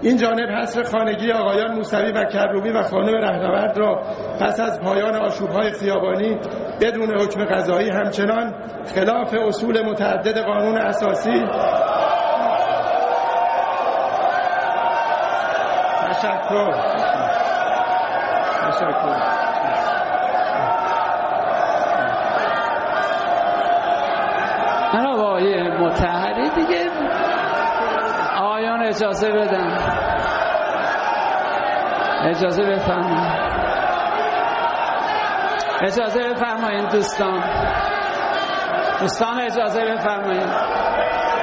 این جانب حصر خانگی آقایان موسوی و کروبی و خانم رهنورد را پس از پایان آشوب‌های خیابانی بدون حکم قضایی همچنان خلاف اصول متعدد قانون اساسی تشکر. من آقای مطهری دیگه آقایان اجازه بدن، اجازه بفرمایید، اجازه بفرمایید دوستان اجازه بفرمایید.